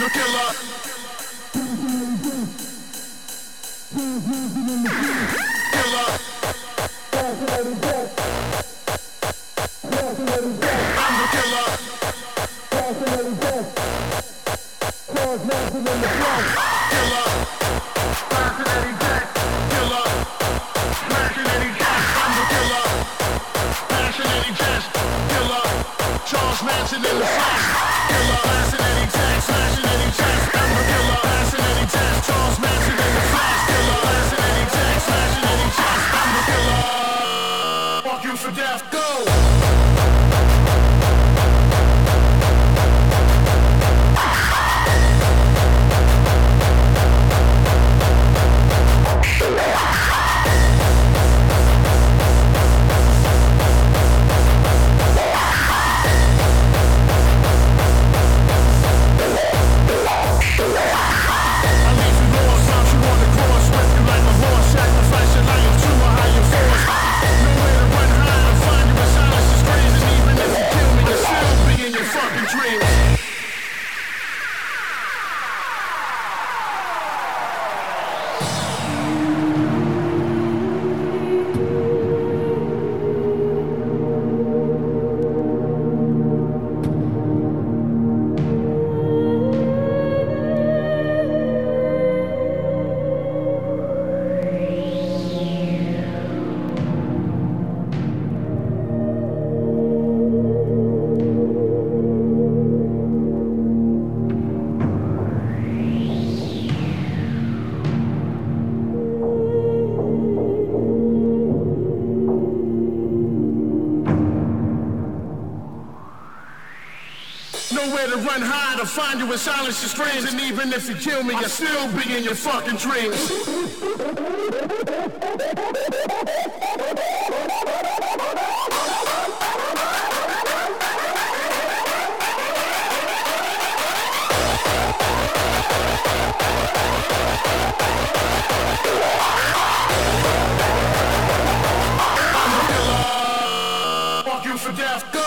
Find you in silence, your screams, and even if you kill me, I'll still be in your fucking dreams. I'm the killer. Fuck you for death, go.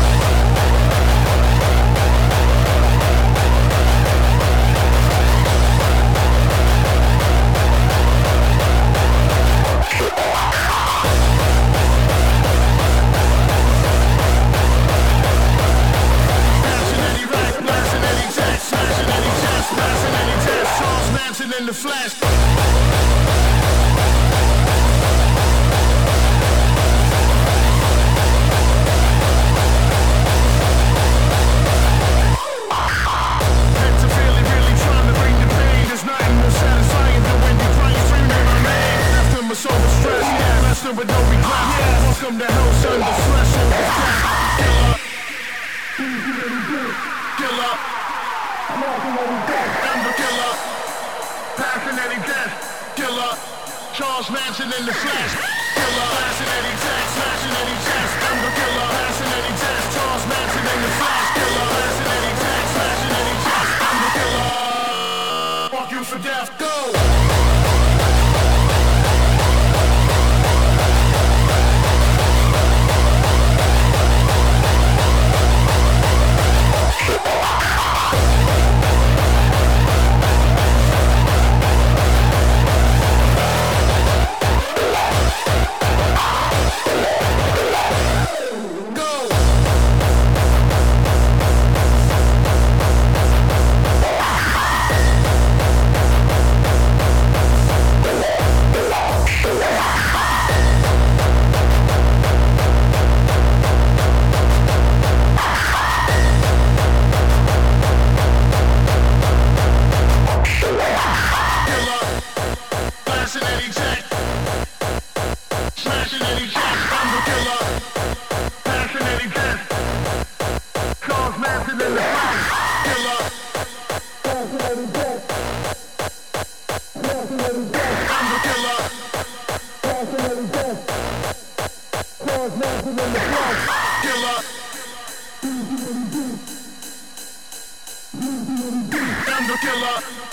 In the flesh. With no regret, welcome to hell, son, the flesh on the death. Killer, I'm the killer. Fascinating death, killer. Charles Manson in the flesh, killer. Fascinating death, fascinating death. I'm the killer. Fascinating death, Charles Manson in the flesh, killer. Fascinating death, fascinating death. I'm the killer. Fuck you for death, go. Killer.